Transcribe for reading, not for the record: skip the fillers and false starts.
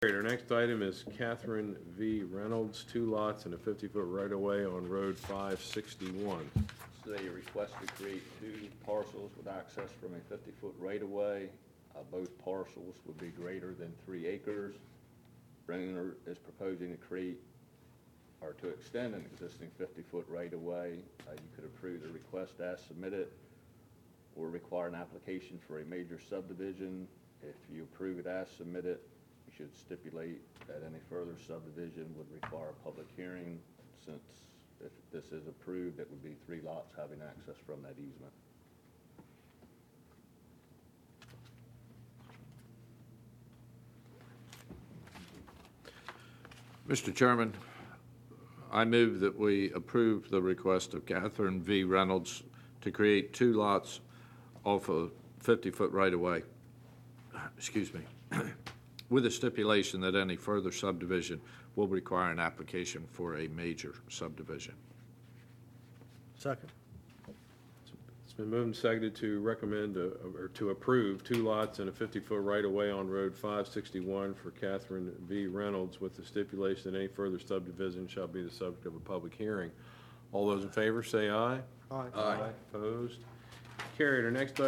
Our next item is Catherine V. Reynolds, 2 lots and a 50-foot right-of-way on Road 561. This is a request to create 2 parcels with access from a 50-foot right-of-way. Both parcels would be greater than 3 acres. Brenner is proposing to create or to extend an existing 50-foot right-of-way. You could approve the request as submitted or require an application for a major subdivision. If you approve it as submitted, you should stipulate that any further subdivision would require a public hearing, since if this is approved, it would be 3 lots having access from that easement. Mr. Chairman, I move that we approve the request of Catherine V. Reynolds to create 2 lots off a 50-foot right-of-way, with a stipulation that any further subdivision will require an application for a major subdivision. Second. It's been moved and seconded to recommend or to approve 2 lots and a 50-foot right-of-way on Road 561 for Catherine V. Reynolds, with the stipulation that any further subdivision shall be the subject of a public hearing. All those in favor say aye. Aye. Opposed? Carried. Our next